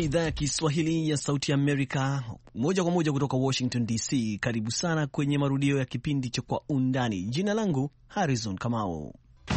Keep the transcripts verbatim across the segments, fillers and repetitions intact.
ni idhaa ya Kiswahili ya Sauti ya Amerika, moja kwa moja kutoka Washington D C. Karibu sana kwenye marudio ya kipindi cha Kwa Undani. Jina langu Harrison Kamau.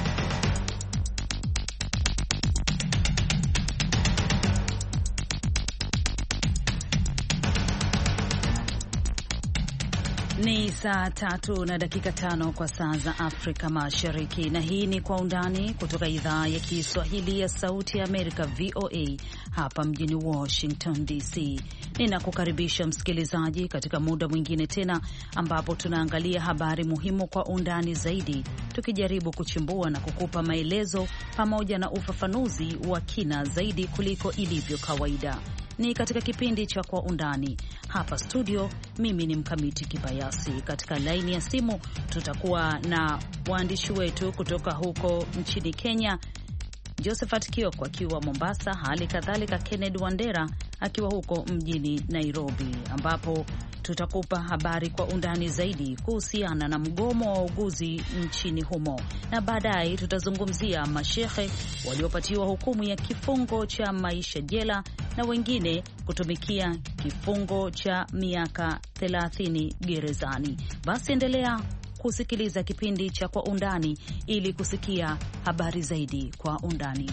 Ni saa tatu na dakika tano kwa saa za Afrika Mashariki, na hii ni Kwa Undani kutoka idhaa ya Kiswahili ya Sauti ya Amerika, V O A, hapa mjini Washington D C. Ninakukaribisha msikilizaji katika muda mwingine tena ambapo tunaangalia habari muhimu kwa undani zaidi, tukijaribu kuchimbua na kukupa maelezo pamoja na ufafanuzi wa kina zaidi kuliko ilivyo kawaida. Ni katika kipindi cha Kwa Undani. Hapa studio, mimi ni Mkamiti Kibayasi. Katika laini ya simu tutakuwa na waandishi wetu kutoka huko nchini Kenya, Josephat Kioko akiwa Mombasa, hali kadhalika Kennedy Wandera akiwa huko mjini Nairobi, ambapo tutakupa habari kwa undani zaidi kuhusiana na mgomo wa wauguzi nchini humo, na baadaye tutazungumzia mashehe waliopatiwa hukumu ya kifungo cha maisha jela na wengine kutumikia kifungo cha miaka thelathini gerezani. Basi endelea kusikiliza kipindi cha Kwa Undani ili kusikia habari zaidi kwa undani.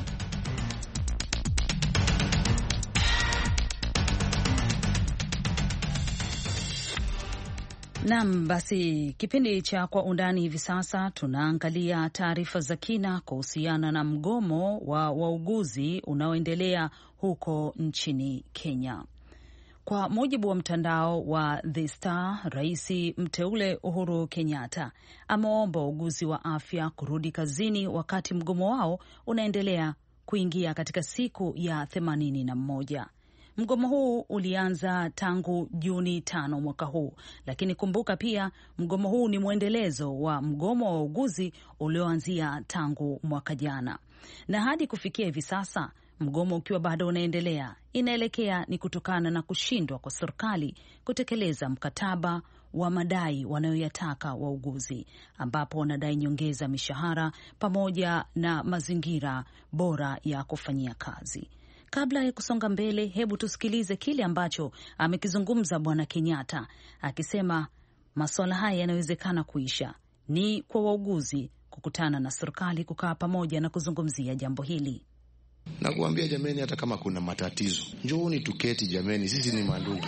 Naam, basi kipindi cha Kwa Undani hivi sasa tunaangalia taarifa za kina kuhusiana na mgomo wa wauguzi unaoendelea huko nchini Kenya. Kwa mujibu wa mtandao wa The Star, Rais mteule Uhuru Kenyatta ameomba wauguzi wa afya kurudi kazini wakati mgomo wao unaendelea kuingia katika siku ya themanini na moja. Mgomo huu ulianza tangu Juni tano mwaka huu, lakini kumbuka pia mgomo huu ni mwendelezo wa mgomo wa wauguzi ulioanzia tangu mwaka jana. Na hadi kufikia hivi sasa mgomo ukiwa bado unaendelea, inaelekea ni kutokana na kushindwa kwa serikali kutekeleza mkataba wa madai wanayoyataka wauguzi, ambapo wanadai nyongeza mishahara pamoja na mazingira bora ya kufanyia kazi. Kabla ya kusonga mbele, hebu tusikilize kile ambacho amekizungumza Bwana Kenyatta, akisema masuala haya yanawezekana kuisha. Ni kwa wauguzi kukutana na serikali, kukaa pamoja na kuzungumzia jambo hili. Na kuambia jameni, hata kama kuna matatizo, njooni tuketi jameni, sisi ni mandugu.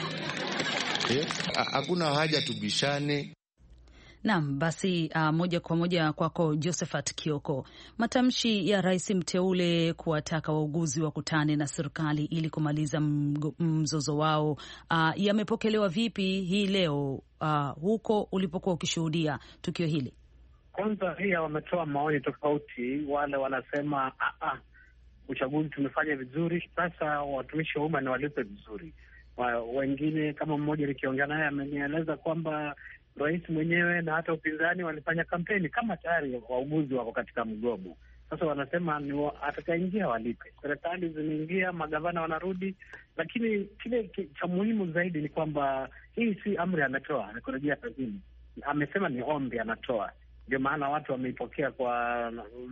Eh, hakuna haja tubishane. Naam, basi uh, moja kwa moja kwako Josephat Kioko. Matamshi ya rais mteule kuwataka wauguzi wakutane na serikali ili kumaliza mzozo wao uh, yamepokelewa vipi hii leo uh, huko ulipokuwa ukishuhudia tukio hili? Kwanza pia wametoa maoni tofauti. Wale wanasema ah ah, uchaguzi tumefanya vizuri, sasa watumishi wa umma ni walipe vizuri. Wengine kama mmoja nikiongea naye amenieleza kwamba rais mwenyewe na hata upinzani walifanya kampeni kama tayari wauguzi wako katika mgomo. Sasa wanasema ni atakaingia walipe. Serikali zimeingia, magavana wanarudi, lakini kile cha muhimu zaidi ni kwamba hii si amri ametoa ni kurejea kazini. Amesema ni ombi anatoa. Ndio maana watu wameipokea kwa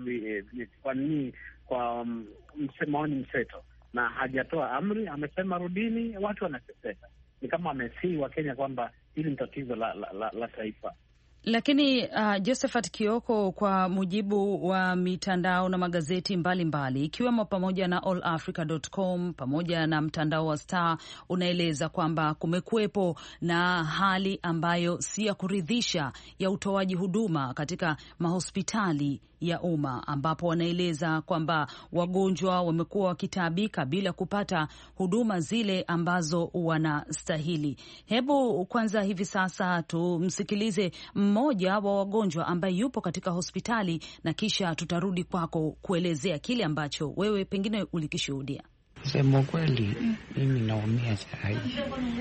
kwa nini kwa maoni mseto, na hajatoa amri. Amesema rudini, watu wanateseka. Ni kama amesii wa Kenya kwamba hili ni tatizo la, la, la, la taifa. Lakini uh, Josephat Kioko, kwa mujibu wa mitandao na magazeti mbalimbali ikiwemo pamoja na all africa dot com pamoja na mtandao wa Star, unaeleza kwamba kumekuwepo na hali ambayo si ya kuridhisha ya utoaji huduma katika mahospitali ya umma, ambapo wanaeleza kwamba wagonjwa wamekuwa wakitaabika bila kupata huduma zile ambazo wanastahili. Hebu kwanza hivi sasa tumsikilize mmoja wa wagonjwa ambaye yupo katika hospitali, na kisha tutarudi kwako kuelezea kile ambacho wewe pengine ulikishuhudia. Sema kweli, mimi naumia saa hii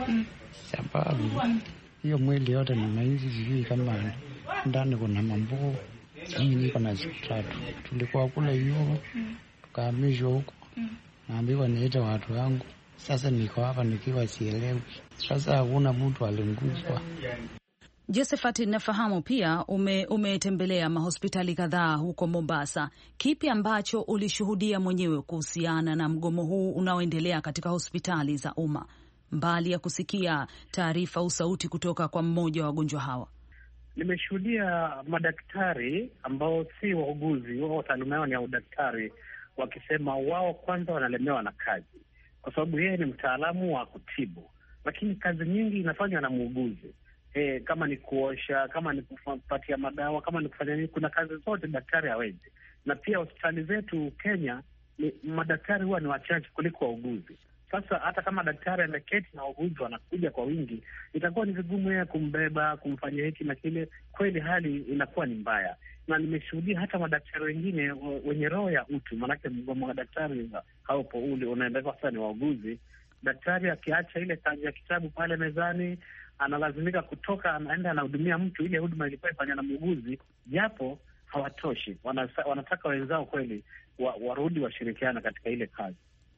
sababu hiyo mwili yote ninahisi sijui kama ndani kuna mambo. Mimi niko na siku tatu. Tulikuwa kule hiyo, tukahamishwa huko. Naambiwa niite watu wangu. Sasa niko hapa nikiwa sielewi. Sasa hakuna mtu alinguzwa. Josephat, nafahamu pia ume, umetembelea mahospitali kadhaa huko Mombasa. Kipi ambacho ulishuhudia mwenyewe kuhusiana na mgomo huu unaoendelea katika hospitali za umma, mbali ya kusikia taarifa au sauti kutoka kwa mmoja wa wagonjwa hawa? Nimeshuhudia madaktari ambao si wauguzi, wao taaluma yao ni ya udaktari, wakisema wao kwanza wanalemewa na kazi, kwa sababu yeye ni mtaalamu wa kutibu, lakini kazi nyingi inafanywa na muuguzi. E, kama ni kuosha, kama ni kupatia madawa, kama ni kufanya nini, kuna kazi zote daktari hawezi. Na pia hospitali zetu Kenya ni, madaktari huwa ni wachache kuliko wauguzi. Sasa hata kama daktari ameketi na wauguzi wanakuja kwa wingi, itakuwa ni vigumu yeye kumbeba, kumfanyia hiki na kile. Kweli hali inakuwa ni mbaya, na nimeshuhudia hata madaktari wengine wenye roho ya utu, maanake mgomo wa daktari haupo ule unaendelea sasa, ni wauguzi. Daktari akiacha ile kazi ya kitabu pale mezani, analazimika kutoka, anaenda anahudumia mtu. Ile huduma ilikuwa ifanywa na muuguzi, japo hawatoshi. Wanasa, wanataka wenzao kweli wa, warudi washirikiana katika ile kazi.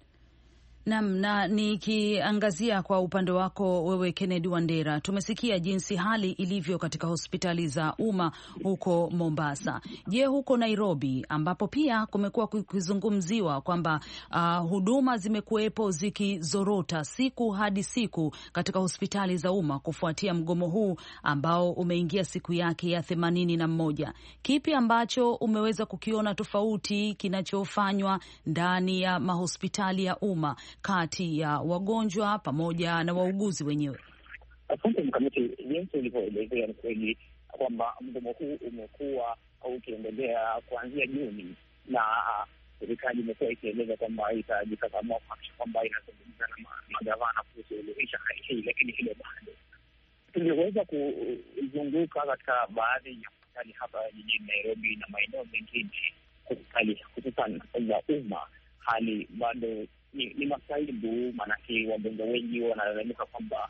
Naam, na nikiangazia kwa upande wako wewe Kennedy Wandera, tumesikia jinsi hali ilivyo katika hospitali za umma huko Mombasa. Je, huko Nairobi ambapo pia kumekuwa kukizungumziwa kwamba uh, huduma zimekuwepo zikizorota siku hadi siku katika hospitali za umma kufuatia mgomo huu ambao umeingia siku yake ya themanini na moja. Kipi ambacho umeweza kukiona tofauti kinachofanywa ndani ya mahospitali ya umma kati ya wagonjwa pamoja na wauguzi wenyewe? Asante Mkamiti, jinsi ulivyoelezea ni kweli kwamba mgomo huu umekuwa ukiendelea kuanzia Juni, na serikali imekuwa ikieleza kwamba itajikakamua kuhakikisha kwamba inazungumza na magavana kusuluhisha hali hii, lakini hilo bado. Tuliweza kuzunguka katika baadhi ya hospitali hapa jijini Nairobi na maeneo mengine, hospitali hususan za umma, hali bado ni, ni masaibu, maanake wagonjwa wengi wanalalamika kwamba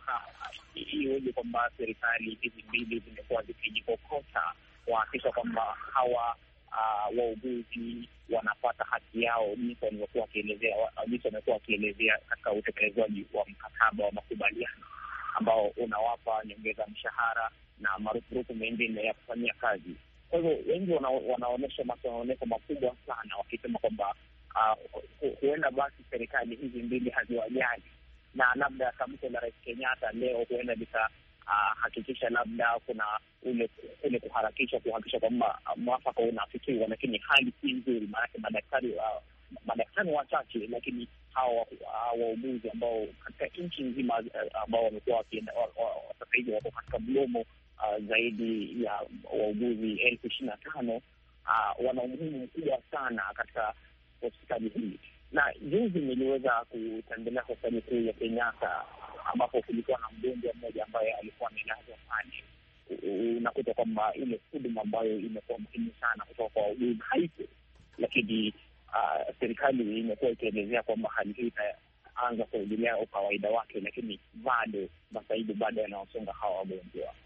iweje kwamba serikali hizi mbili zimekuwa zikijikokota kuhakikisha kwamba hawa uh, wauguzi wanapata haki yao jinsi wamekuwa wakielezea jinsi wamekuwa wakielezea katika utekelezaji wa mkataba wa makubaliano ambao unawapa nyongeza mshahara na marupurupu mengine ya kufanyia kazi. Kwa hivyo wengi wana, wanaonyesha masononeko makubwa sana, wakisema kwamba Uh, huenda basi serikali hizi mbili haziwajali, na labda tamko la Rais Kenyatta leo huenda likahakikisha uh, labda kuna ule ule kuharakisha kuhakikisha kwamba uh, mwafaka unafikiwa, lakini hali si nzuri. Maanake madaktari uh, madaktari wachache, lakini hawa wauguzi uh, ambao katika nchi nzima uh, ambao wamekuwa wakienda sasa hivi wako katika mgomo uh, zaidi ya wauguzi elfu ishirini na tano uh, wana umuhimu mkubwa sana katika hospitali hii. Na juzi niliweza kutembelea hospitali kuu ya Kenyatta ambapo kulikuwa na mgonjwa mmoja ambaye alikuwa amelazwa pale. Unakuta kwamba ile huduma ambayo imekuwa muhimu sana kutoka kwa wauguzi haipo, lakini uh, serikali imekuwa ikielezea kwamba hali hii itaanza kurudia ukawaida wake, lakini bado masaibu bado yanaosonga hawa wagonjwa.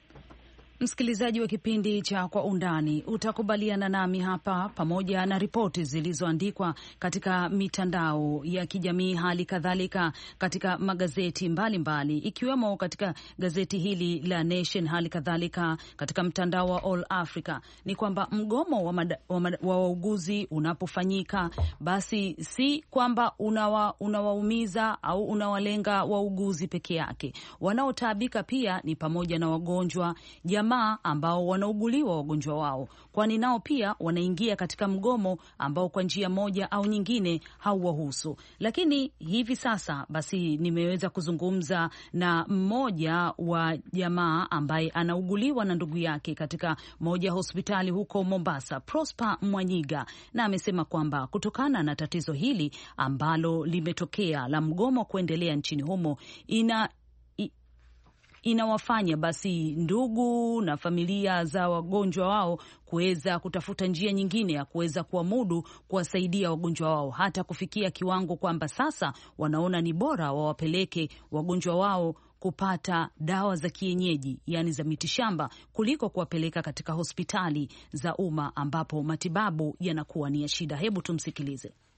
Msikilizaji wa kipindi cha Kwa Undani, utakubaliana nami hapa pamoja na ripoti zilizoandikwa katika mitandao ya kijamii, hali kadhalika katika magazeti mbalimbali mbali, ikiwemo katika gazeti hili la Nation, hali kadhalika katika mtandao wa All Africa, ni kwamba mgomo wa, mada, wa, mada, wa wauguzi unapofanyika, basi si kwamba unawa, unawaumiza au unawalenga wauguzi peke yake. Wanaotaabika pia ni pamoja na wagonjwa, jamaa ambao wanauguliwa wagonjwa wao, kwani nao pia wanaingia katika mgomo ambao kwa njia moja au nyingine hauwahusu. Lakini hivi sasa basi nimeweza kuzungumza na mmoja wa jamaa ambaye anauguliwa na ndugu yake katika moja hospitali huko Mombasa, Prosper Mwanyiga, na amesema kwamba kutokana na tatizo hili ambalo limetokea la mgomo kuendelea nchini humo, ina inawafanya basi ndugu na familia za wagonjwa wao kuweza kutafuta njia nyingine ya kuweza kuamudu kuwasaidia wagonjwa wao, hata kufikia kiwango kwamba sasa wanaona ni bora wawapeleke wagonjwa wao kupata dawa za kienyeji, yani za mitishamba, kuliko kuwapeleka katika hospitali za umma ambapo matibabu yanakuwa ni ya shida. Hebu tumsikilize.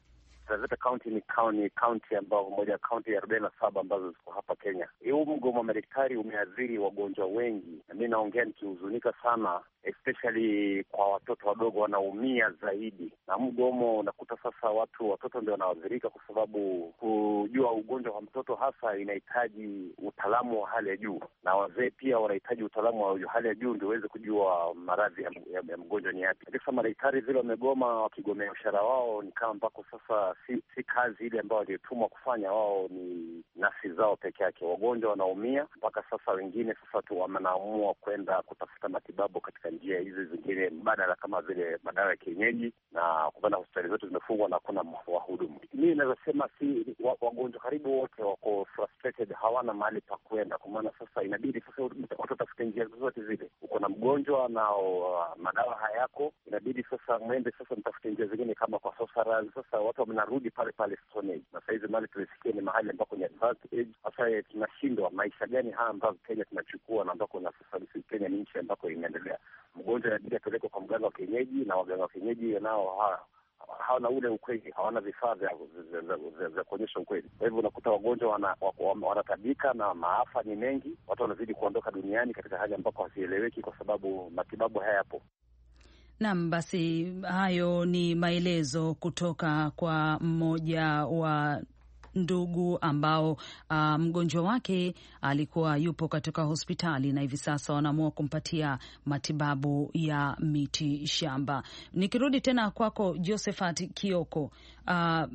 Taveta County ni county county ambayo moja ya county arobaini na saba ambazo ziko hapa Kenya. Huu mgomo wa madaktari umeathiri wagonjwa wengi, na mimi naongea nikihuzunika sana, especially kwa watoto wadogo wanaumia zaidi na mgomo. Unakuta sasa watu watoto ndio wanaadhirika, kwa sababu kujua ugonjwa wa mtoto hasa inahitaji utaalamu wa hali ya juu, na wazee pia wanahitaji utaalamu wa hali ya juu ndio waweze kujua maradhi ya, ya, ya mgonjwa ni yapi. Sasa madaktari vile wamegoma, wakigomea mshahara wao, ni kama mpaka sasa si, si kazi ile ambayo waliotumwa kufanya, wao ni nafsi zao peke yake. Wagonjwa wanaumia mpaka sasa, wengine sasa tu wamenaamua kwenda kutafuta matibabu katika njia hizi zingine mbadala kama vile madawa ya kienyeji, na kupanda hospitali zote zimefungwa na hakuna wahudumu. Mimi naweza sema si wagonjwa karibu wote wako frustrated, hawana mahali pa kwenda, kwa maana sasa inabidi sasa watu tafute njia zote zile. Uko na mgonjwa na uh, madawa hayako, inabidi sasa mwende sasa mtafute njia zingine kama kwa Sosara. Sasa watu wamenarudi pale pale Stone Age, na saizi mahali tulisikia ni mahali ambako ni advanced age. Sasa tunashindwa maisha gani haya ambayo Kenya tunachukua, na ambako na sasa Kenya ni nchi ambako inaendelea. Mgonjwa inabidi apelekwe kwa mganga wa kienyeji, na waganga wa kienyeji nao ha hawana ule ukweli, hawana vifaa vya kuonyesha ukweli. Kwa hivyo unakuta wagonjwa wanatabika na maafa ni mengi, watu wanazidi kuondoka duniani katika hali ambako hasieleweki kwa sababu matibabu hayapo. Naam, basi hayo ni maelezo kutoka kwa mmoja wa ndugu ambao uh, mgonjwa wake alikuwa yupo katika hospitali na hivi sasa wanaamua kumpatia matibabu ya miti shamba. Nikirudi tena kwako Josephat Kioko, uh,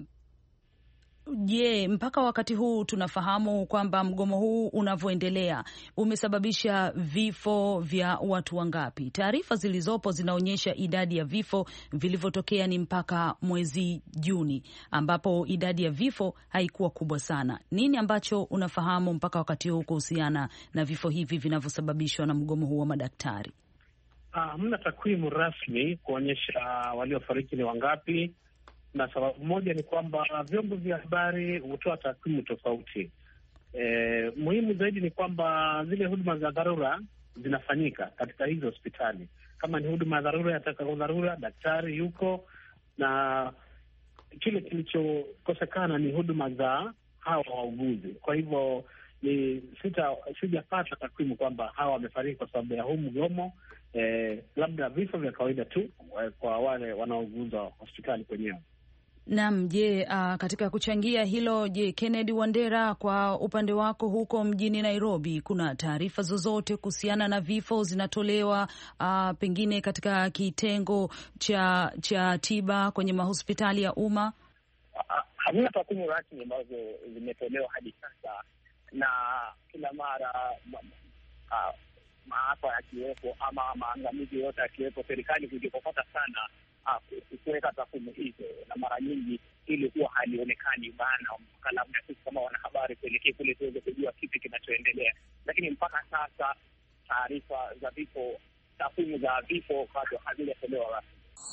je, mpaka wakati huu tunafahamu kwamba mgomo huu unavyoendelea umesababisha vifo vya watu wangapi? Taarifa zilizopo zinaonyesha idadi ya vifo vilivyotokea ni mpaka mwezi Juni, ambapo idadi ya vifo haikuwa kubwa sana. Nini ambacho unafahamu mpaka wakati huu kuhusiana na vifo hivi vinavyosababishwa na mgomo huu wa madaktari? Hamna uh, takwimu rasmi kuonyesha waliofariki ni wangapi, na sababu moja ni kwamba vyombo vya habari hutoa takwimu tofauti. E, muhimu zaidi ni kwamba zile huduma za dharura zinafanyika katika hizo hospitali. Kama ni huduma ya dharura ya dharura, daktari yuko, na kile kilichokosekana ni huduma za hawa wauguzi. Kwa hivyo ni sita sijapata takwimu kwamba hawa wamefariki kwa sababu ya huu mgomo. E, labda vifo vya kawaida tu kwa wale wanaouguzwa hospitali kwenyewe. Naam, je, uh, katika kuchangia hilo, je, Kennedy Wandera, kwa upande wako huko mjini Nairobi, kuna taarifa zozote kuhusiana na vifo zinatolewa uh, pengine katika kitengo cha cha tiba kwenye mahospitali ya umma? Hamna takwimu rasmi ambazo zimetolewa hadi sasa, na kila mara ma, uh, maafa yakiwepo ama maangamizi yote yakiwepo, serikali hujikokota sana kuweka takwimu hizo, na mara nyingi ili huwa halionekani bana, mpaka labda sisi kama wanahabari kuelekea kule tuweze kujua kipi kinachoendelea. Lakini mpaka sasa taarifa za vifo, takwimu za vifo bado hazijatolewa rasmi.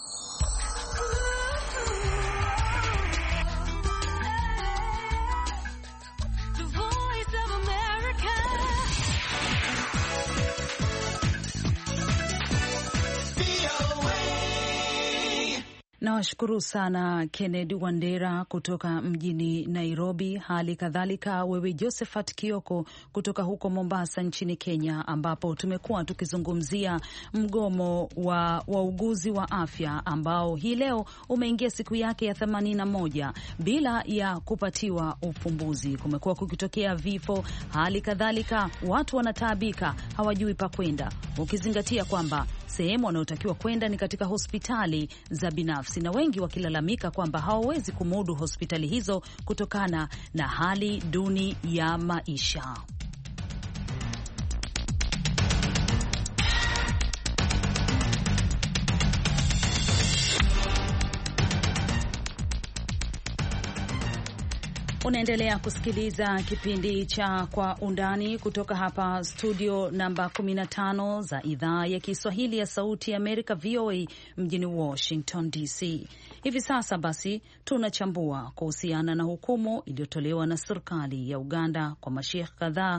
Nawashukuru sana Kennedy Wandera kutoka mjini Nairobi, hali kadhalika wewe Josephat Kioko kutoka huko Mombasa nchini Kenya, ambapo tumekuwa tukizungumzia mgomo wa wauguzi wa afya ambao hii leo umeingia siku yake ya themanini na moja bila ya kupatiwa ufumbuzi. Kumekuwa kukitokea vifo, hali kadhalika watu wanataabika, hawajui pa kwenda, ukizingatia kwamba sehemu wanayotakiwa kwenda ni katika hospitali za binafsi, na wengi wakilalamika kwamba hawawezi kumudu hospitali hizo kutokana na hali duni ya maisha. Unaendelea kusikiliza kipindi cha Kwa Undani kutoka hapa studio namba kumi na tano za idhaa ya Kiswahili ya Sauti ya Amerika, V O A, mjini Washington D C. Hivi sasa basi tunachambua kuhusiana na hukumu iliyotolewa na serikali ya Uganda kwa masheikh kadhaa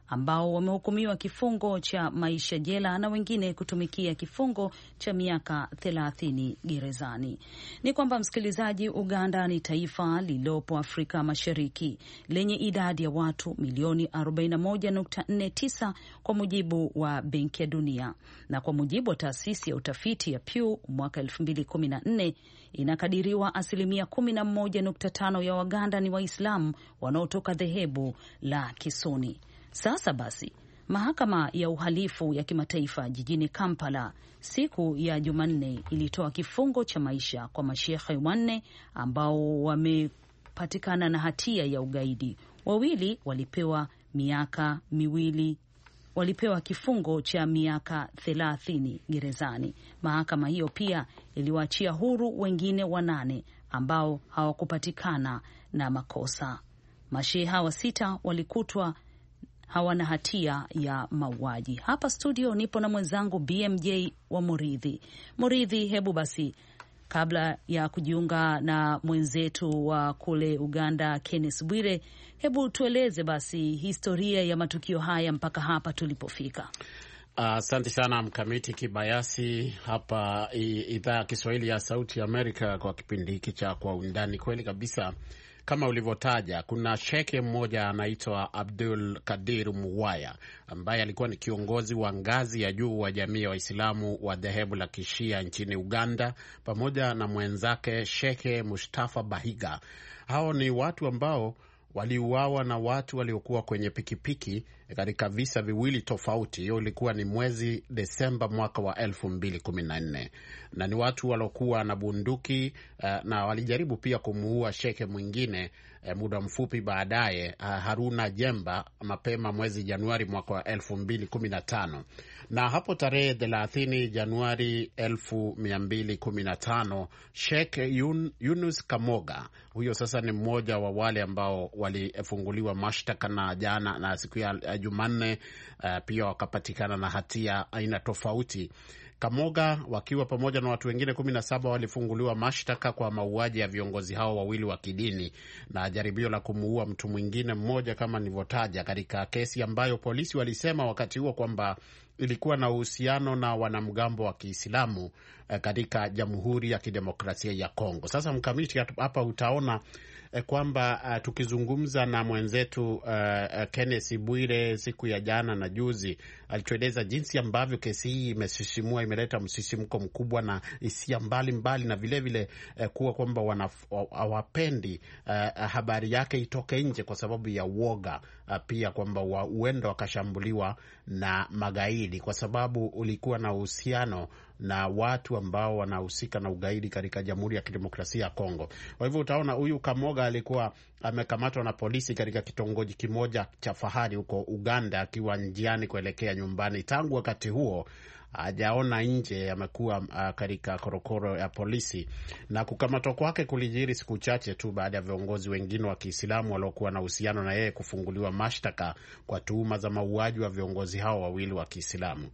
ambao wamehukumiwa kifungo cha maisha jela na wengine kutumikia kifungo cha miaka thelathini gerezani. Ni kwamba msikilizaji, Uganda ni taifa lililopo Afrika Mashariki lenye idadi ya watu milioni arobaini na moja nukta nne tisa kwa mujibu wa Benki ya Dunia, na kwa mujibu wa taasisi ya utafiti ya Pew mwaka elfu mbili kumi na nne inakadiriwa asilimia kumi na moja nukta tano ya Waganda ni Waislamu wanaotoka dhehebu la Kisuni. Sasa basi, mahakama ya uhalifu ya kimataifa jijini Kampala siku ya Jumanne ilitoa kifungo cha maisha kwa mashehe wanne ambao wamepatikana na hatia ya ugaidi. Wawili walipewa miaka miwili walipewa kifungo cha miaka thelathini gerezani. Mahakama hiyo pia iliwaachia huru wengine wanane ambao hawakupatikana na makosa. Mashehe hawa sita walikutwa hawana hatia ya mauaji. Hapa studio nipo na mwenzangu B M J wa Muridhi. Muridhi, hebu basi kabla ya kujiunga na mwenzetu wa kule Uganda Kenneth Bwire, hebu tueleze basi historia ya matukio haya mpaka hapa tulipofika. Asante uh, sana Mkamiti Kibayasi hapa idhaa ya Kiswahili ya Sauti ya Amerika kwa kipindi hiki cha Kwa Undani. Kweli kabisa, kama ulivyotaja, kuna sheke mmoja anaitwa Abdul Kadir Muwaya ambaye alikuwa ni kiongozi wa ngazi ya juu wa jamii ya Waislamu wa dhehebu la Kishia nchini Uganda, pamoja na mwenzake Sheke Mustafa Bahiga. Hao ni watu ambao waliuawa na watu waliokuwa kwenye pikipiki katika visa viwili tofauti. Hiyo ilikuwa ni mwezi Desemba mwaka wa elfu mbili kumi na nne, na ni watu waliokuwa na bunduki uh, na walijaribu pia kumuua sheke mwingine uh, muda mfupi baadaye, uh, Haruna Jemba, mapema mwezi Januari mwaka wa elfu mbili kumi na tano. Na hapo tarehe thelathini Januari elfu mbili kumi na tano, Sheikh Yun, Yunus Kamoga, huyo sasa ni mmoja wa wale ambao walifunguliwa mashtaka na jana na siku ya Jumanne, uh, pia wakapatikana na hatia aina tofauti. Kamoga wakiwa pamoja na watu wengine kumi na saba walifunguliwa mashtaka kwa mauaji ya viongozi hao wawili wa kidini na jaribio la kumuua mtu mwingine mmoja kama nilivyotaja, katika kesi ambayo polisi walisema wakati huo kwamba ilikuwa na uhusiano na wanamgambo wa Kiislamu eh, katika Jamhuri ya Kidemokrasia ya Kongo. Sasa Mkamiti, hapa utaona eh, kwamba uh, tukizungumza na mwenzetu uh, uh, Kenneth Bwire siku ya jana na juzi, alitueleza jinsi ambavyo kesi hii imesisimua, imeleta msisimko mkubwa na hisia mbalimbali, na vile vile eh, kuwa kwamba hawapendi uh, habari yake itoke nje kwa sababu ya uoga, uh, pia kwamba huenda wakashambuliwa na magaidi kwa sababu ulikuwa na uhusiano na watu ambao wanahusika na ugaidi katika Jamhuri ya Kidemokrasia ya Kongo. Kwa hivyo utaona huyu Kamoga alikuwa amekamatwa na polisi katika kitongoji kimoja cha fahari huko Uganda akiwa njiani kuelekea nyumbani. Tangu wakati huo hajaona nje, amekuwa uh, katika korokoro ya polisi, na kukamatwa kwake kulijiri siku chache tu baada ya viongozi wengine wa Kiislamu waliokuwa na uhusiano na yeye kufunguliwa mashtaka kwa tuhuma za mauaji wa viongozi hao wawili wa Kiislamu.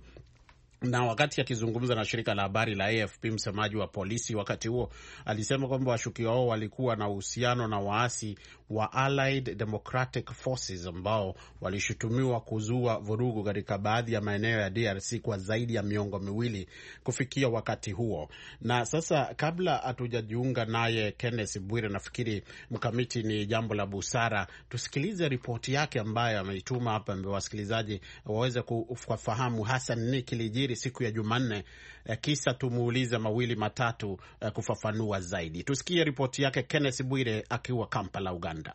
Na wakati akizungumza na shirika la habari la A F P, msemaji wa polisi wakati huo alisema kwamba washukiwa hao walikuwa na uhusiano na waasi wa Allied Democratic Forces ambao walishutumiwa kuzua vurugu katika baadhi ya maeneo ya D R C kwa zaidi ya miongo miwili kufikia wakati huo. Na sasa, kabla hatujajiunga naye Kenneth Bwire, nafikiri Mkamiti, ni jambo la busara tusikilize ripoti yake ambayo ameituma hapa mbele wasikilizaji waweze kufahamu hasa nini kilijiri siku ya Jumanne, kisa tumuulize mawili matatu kufafanua zaidi. Tusikie ripoti yake Kenneth Bwire akiwa Kampala, Uganda.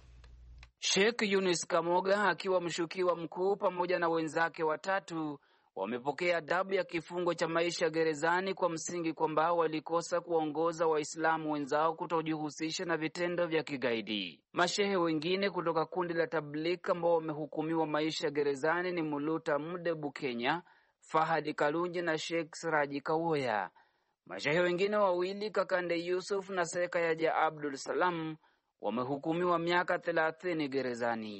Sheikh Yunus Kamoga akiwa mshukiwa mkuu pamoja na wenzake watatu wamepokea adhabu ya kifungo cha maisha gerezani kwa msingi kwamba walikosa kuwaongoza Waislamu wenzao kutojihusisha na vitendo vya kigaidi. Mashehe wengine kutoka kundi la Tabligh ambao wamehukumiwa maisha gerezani ni Muluta Mudebu Kenya, Fahadi Kalunji na Sheikh Siraji Kawoya. Mashehe wengine wawili, Kakande Yusuf na Seka Yaja Abdul Salam, wamehukumiwa miaka thelathini gerezani.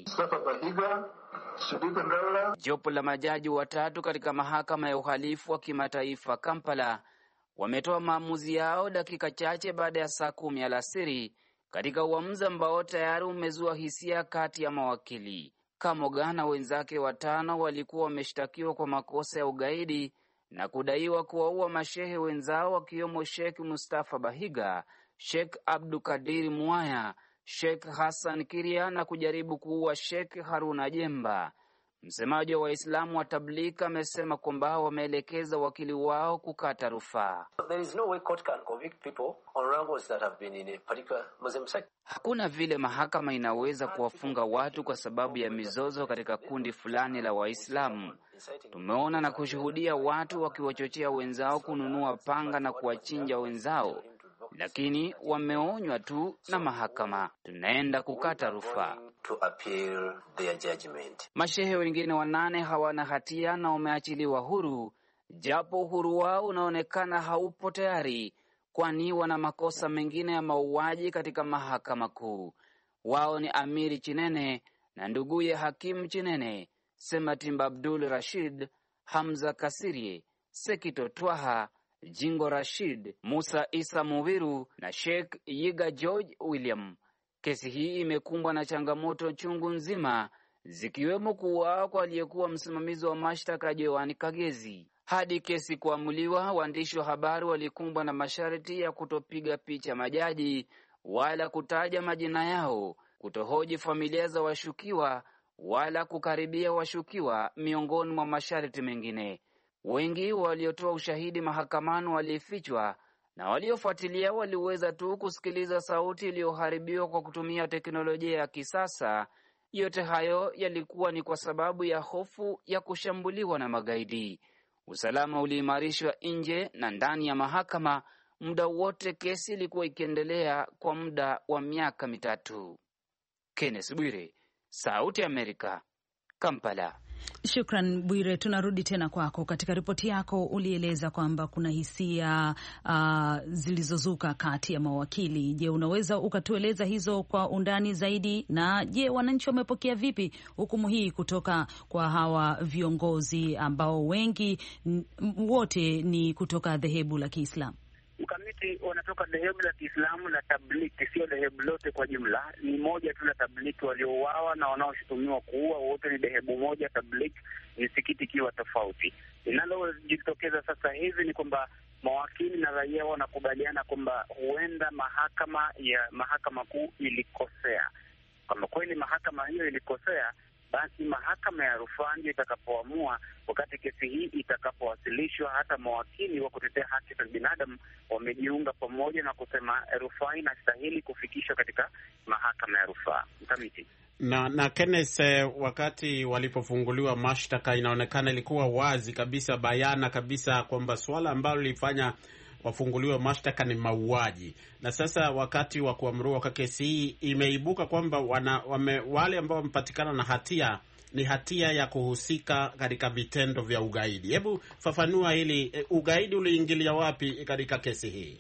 Jopo la majaji watatu katika mahakama ya uhalifu wa kimataifa Kampala wametoa maamuzi yao dakika chache baada ya saa kumi alasiri katika uamuzi ambao tayari umezua hisia kati ya mawakili. Kamoga na wenzake watano walikuwa wameshtakiwa kwa makosa ya ugaidi na kudaiwa kuwaua mashehe wenzao wakiwemo Sheikh Mustafa Bahiga, Sheikh Abdulkadir Muaya, Sheikh Hassan Kiria na kujaribu kuua Sheikh Haruna Jemba. Msemaji wa Waislamu wa Tabligh amesema kwamba wameelekeza wakili wao kukata rufaa. Hakuna vile mahakama inaweza kuwafunga watu kwa sababu ya mizozo katika kundi fulani la Waislamu. Tumeona na kushuhudia watu wakiwachochea wenzao kununua panga na kuwachinja wenzao, lakini wameonywa tu na mahakama. Tunaenda kukata rufaa. Mashehe wengine wanane hawana hatia na wameachiliwa huru, japo uhuru wao unaonekana haupo tayari, kwani wana makosa mengine ya mauaji katika mahakama kuu. Wao ni Amiri Chinene na nduguye Hakim Chinene, Sematimba Abdul Rashid, Hamza Kasirie, Sekito Twaha, Jingo Rashid, Musa Isa Muwiru na Sheikh Yiga George William. Kesi hii imekumbwa na changamoto chungu nzima, zikiwemo kuuawa kwa aliyekuwa msimamizi wa mashtaka Joan Kagezi. Hadi kesi kuamuliwa, waandishi wa habari walikumbwa na masharti ya kutopiga picha majaji wala kutaja majina yao, kutohoji familia za washukiwa wala kukaribia washukiwa, miongoni mwa masharti mengine. Wengi waliotoa ushahidi mahakamani walifichwa na waliofuatilia waliweza tu kusikiliza sauti iliyoharibiwa kwa kutumia teknolojia ya kisasa. Yote hayo yalikuwa ni kwa sababu ya hofu ya kushambuliwa na magaidi. Usalama uliimarishwa nje na ndani ya mahakama muda wote kesi ilikuwa ikiendelea kwa muda wa miaka mitatu. Kenneth Bwire, Sauti ya Amerika, Kampala. Shukran Bwire, tunarudi tena kwako. Katika ripoti yako ulieleza kwamba kuna hisia uh, zilizozuka kati ya mawakili. Je, unaweza ukatueleza hizo kwa undani zaidi? Na je, wananchi wamepokea vipi hukumu hii kutoka kwa hawa viongozi ambao wengi wote ni kutoka dhehebu la Kiislamu? Mkamiti, wanatoka dhehebu la Kiislamu la Tabligh, sio dhehebu lote kwa jumla. Ni moja tu la Tabligh waliouawa, na wanaoshutumiwa kuua wote ni dhehebu moja Tabligh, misikiti ikiwa tofauti. Linalojitokeza sasa hivi ni kwamba mawakili na raia wanakubaliana kwamba huenda mahakama ya mahakama kuu ilikosea. Kama kweli mahakama hiyo ilikosea, basi mahakama ya rufaa ndio itakapoamua. Wakati kesi hii itakapowasilishwa, hata mawakili wa kutetea haki za binadamu wamejiunga pamoja na kusema rufaa inastahili kufikishwa katika mahakama ya rufaa. Mkamiti na na Kenneth, wakati walipofunguliwa mashtaka, inaonekana ilikuwa wazi kabisa, bayana kabisa kwamba swala ambalo lilifanya wafunguliwe mashtaka ni mauaji. Na sasa wakati wa kuamriwa kwa kesi hii imeibuka kwamba wana, wame, wale ambao wamepatikana na hatia ni hatia ya kuhusika katika vitendo vya ugaidi. Hebu fafanua hili, ugaidi uliingilia wapi katika kesi hii?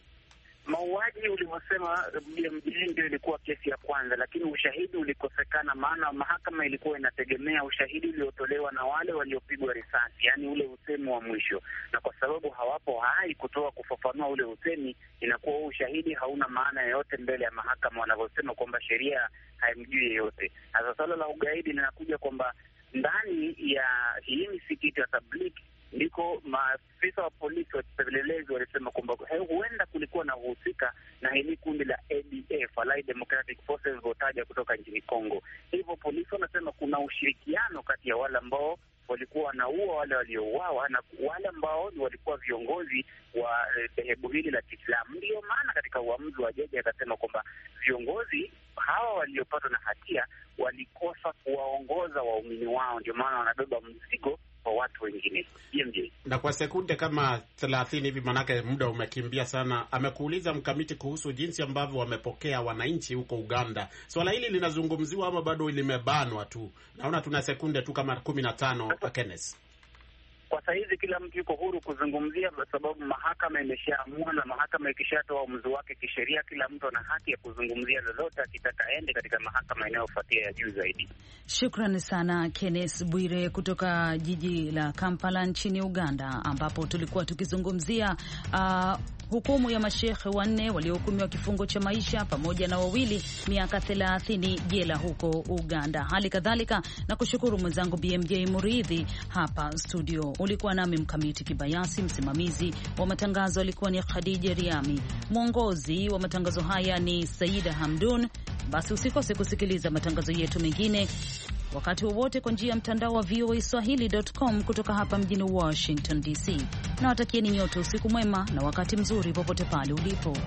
Mauaji ulivyosema ndio ilikuwa kesi ya kwanza, lakini ushahidi ulikosekana, maana mahakama ilikuwa inategemea ushahidi uliotolewa na wale waliopigwa risasi, yani ule usemi wa mwisho, na kwa sababu hawapo hai kutoa kufafanua ule usemi, inakuwa ushahidi hauna maana yoyote mbele ya mahakama, wanavyosema kwamba sheria haimjui yeyote. Sasa swala la ugaidi linakuja kwamba ndani ya hii misikiti ya Tabligh ndiko maafisa wa polisi wa kipelelezi walisema kwamba huenda kulikuwa na uhusika na hili kundi la A D F, Allied Democratic Forces, ilivyotaja kutoka nchini Kongo. Hivyo polisi wanasema kuna ushirikiano kati ya wale ambao walikuwa wanaua wale waliouawa na wale ambao walikuwa viongozi wa dhehebu hili la Kiislamu. Ndio maana katika uamuzi wa jaji akasema kwamba viongozi hawa waliopatwa na hatia walikosa kuwaongoza waumini wao, ndio maana wanabeba mzigo kwa watu wengine. Na kwa sekunde kama thelathini hivi, manake muda umekimbia sana, amekuuliza Mkamiti kuhusu jinsi ambavyo wamepokea wananchi huko Uganda. Swala hili linazungumziwa ama bado limebanwa tu? Naona tuna sekunde tu kama kumi na tano. Kenneth, kwa saa hizi kila mtu yuko huru kuzungumzia, kwa sababu mahakama imeshaamua, na mahakama ikishatoa uamuzi wake kisheria, kila mtu ana haki ya kuzungumzia lolote akitaka aende katika mahakama inayofuatia ya juu zaidi. Shukrani sana Kenneth Bwire kutoka jiji la Kampala nchini Uganda, ambapo tulikuwa tukizungumzia uh, hukumu ya mashekhe wanne waliohukumiwa kifungo cha maisha pamoja na wawili miaka thelathini jela huko Uganda. Hali kadhalika na kushukuru mwenzangu B M J Muridhi hapa studio. Ulikuwa nami Mkamiti Kibayasi, msimamizi wa matangazo alikuwa ni Khadija Riami, mwongozi wa matangazo haya ni Saida Hamdun. Basi usikose kusikiliza matangazo yetu mengine wakati wowote kwa njia ya mtandao wa v o a swahili dot com kutoka hapa mjini Washington D C. Na watakieni nyote usiku mwema na wakati mzuri popote pale ulipo.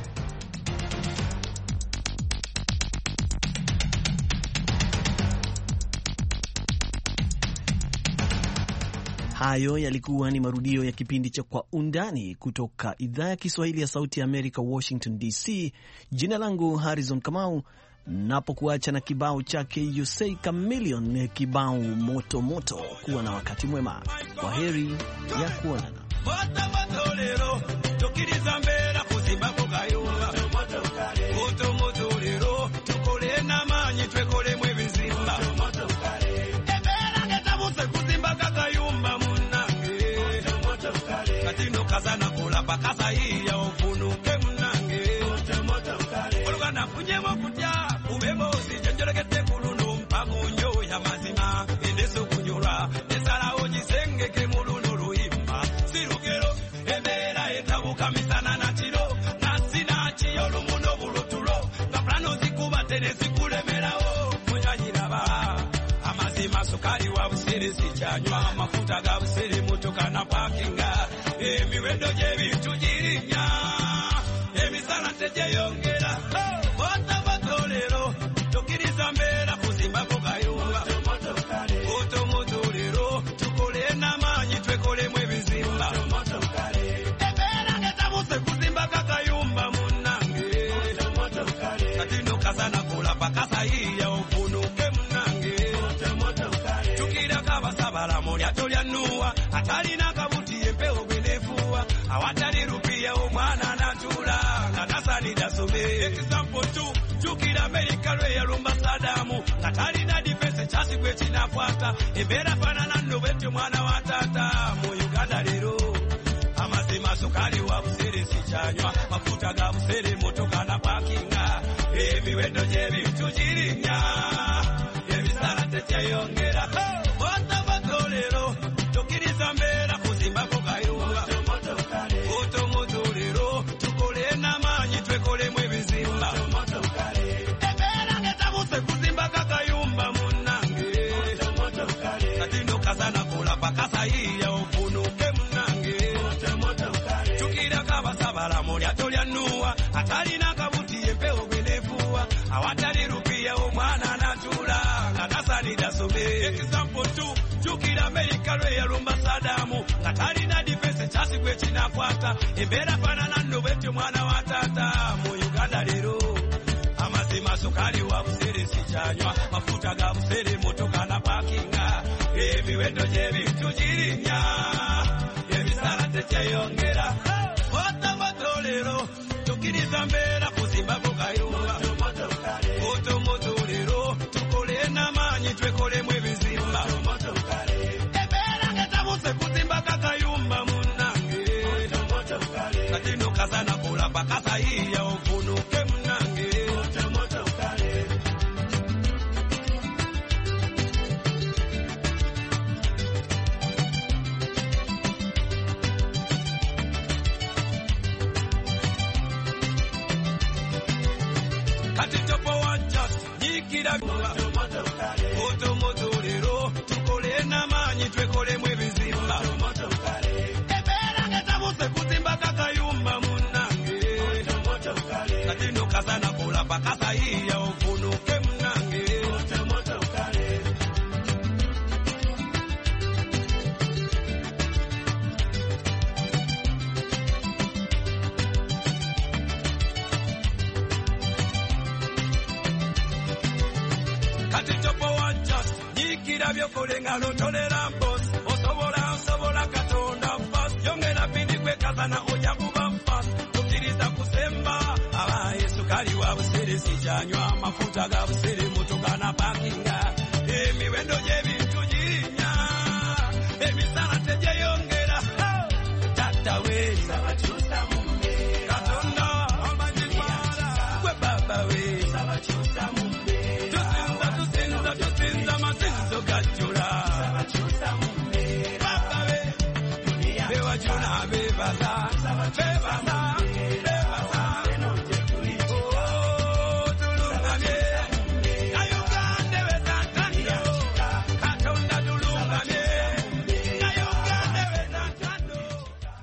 Hayo yalikuwa ni marudio ya kipindi cha Kwa Undani kutoka idhaa ya Kiswahili ya Sauti ya Amerika, Washington D C. Jina langu Harrison Kamau, napokuacha na kibao chake You Say Chameleon, kibao moto moto. Kuwa na wakati mwema. Kwa heri ya kuonana. Kazana kula bakasa hii ya ufunuke mnange olugana kunyemo kutya ubemo sijenjerekete kulunu mpagunyo ya mazima endeso kunyura nesala ojisenge ke mulunu ruhimba sirugero emera etabuka misana na chiro nasina chiyo lumuno bulutulo nga plano zikuba tenezi kulemerao munyanyiraba amazima sukari wa busiri sichanywa mafuta ga busiri mutoka na parkinga emiwendo gy'ebintu girinya emisana tegyeyongera bota batolero tukiriza mbeera kuzimbako gayumba otomotolero tukole n'amaanyi twekolemu ebizimba embeera ngetabuse kuzimba kakayumba munnange kati no kasana kola pakasayiya ofunuke munnange tukira kabasabala mulya tolya nuwa atalina kabuti empewo awatali rupia omwana natula nga tasanida some example two jukira Amerika lwe yalumba Sadamu nga talina defense chasi gwe kinakwata embeera fanana nno bwetyo mwana wa tata mu Uganda lero amazima sukali wa busere sichanywa mafuta ga busere motoka na parkinga emiwendo gy'ebintu girinya ebisala tekyeyongera bota batolero tukiriza mbeera kuzimbako gayumba otomotolero tukole n'amaanyi twekolemu ebizimba embeera ngetabuse kuzimba kakayumba munnange kati no kasana kola pakasayiya ofunuke munnange tukira kabasabala mulya tolya nuwa atalina kabuti empewo gwenefuwa awatali rupia omwana natula nga tasanida some example two jukira Amerika lwe yalumba Sadamu nga talina defense chasi gwe kinakwata embeera fanana nno bwetyo mwana wa tata mu Uganda lero amazima sukali wa busere sichanywa mafuta ga busere motoka na parkinga emiwendo gy'ebintu girinya ebisala tekyeyongera bota batolero tukiriza mbeera kuzimbako gayumba otomotolero tukole n'amaanyi twekolemu ebizimba embeera ngetabuse kuzimba kakayumba munnange kati no kasana kola pakasayiya ofunuke munnange kati topo wanja nyikira otomotolero tukole n'amaanyi twekolemu ebizimba embeera ngetabuse kuzimba kakayumba munnange kati no kasana kola pakasayiya ofunuke munnange kati topo wanja nyikira byokole nga lotolera mposi osobola osobola amafuta ga busiri mutoka na parkinga emiwendo gy'ebintu girinya emisana tegyeyongera tata we sabakyusa mumbe katonda amanyifara gwe baba we sabakyusa mumbe tusinza tusinza tusinza masinzo gajjula sabakyusa mumbe baba we bewajuna bebaza beba